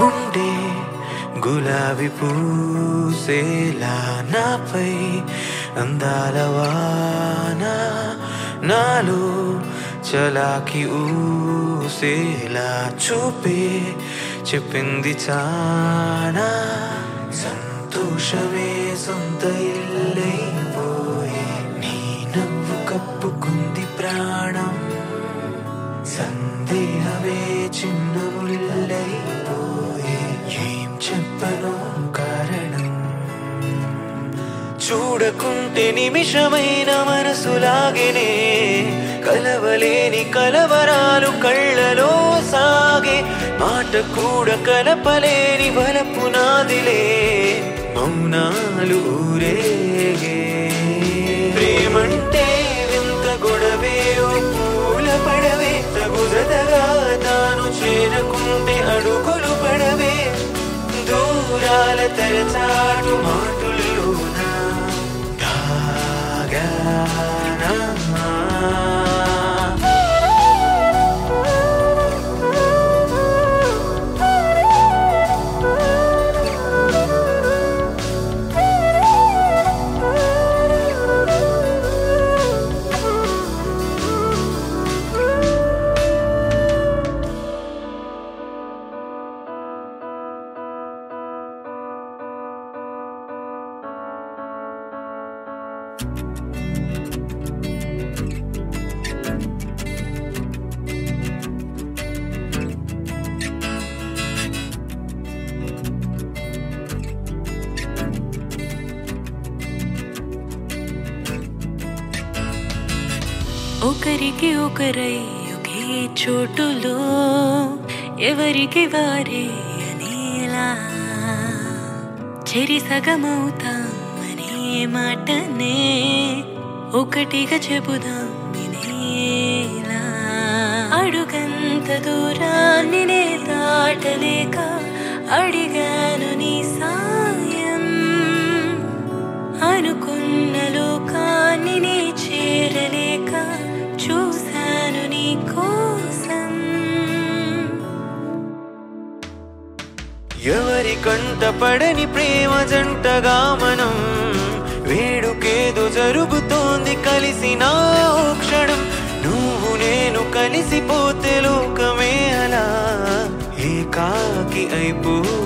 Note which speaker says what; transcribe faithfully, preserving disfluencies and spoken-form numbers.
Speaker 1: గుండె గులాబీ పూసేలా నాపై అందాల వాన నాలో చలాకి ఊసేలా చూపే చెప్పింది చానా సంతోషమే సొంత ఇల్లైపోయే నీ నవ్వు కప్పుకుంది ప్రాణం సందేహమే చిన్న ముల్లైపోయే ఏం చెప్పను కారణం చూడకుంటే నిమిషమైన మనసులాగేనే కలవలేని కలవరాలు కళ్ళలో సాగే మాట కూడా కలపలేని వలపు నాదిలే మౌనాలు ఊరేగే ప్రేమంటే వింత గొడవే ఓ పూల పడవే తగుదగా తాను చేరకుంటే అడుగులు పడవే దూరాల తెరచాటు మాటుల్లోన దాగానా
Speaker 2: ఒకరికి ఒకరై ఒకే చోటులో ఎవరికి వారే అనేలా చెరి సగమవుతామనే మాటనే ఒకటిగా చెబుదాం వినేలా అడుగంత దూరాన్ని నే దాటలేక అడిగాను నీ సాయం అనుకున్న లోకాన్ని నే చేరలేక చూశాను నీ కోసం
Speaker 1: ఎవరి కంట పడని ప్రేమ జంటగా మనం వేడుకేదో జరుగుతోంది కలిసిన క్షణం నువ్వు నేను కలిసిపోతే లోకమే అలా ఏకాకి అయిపో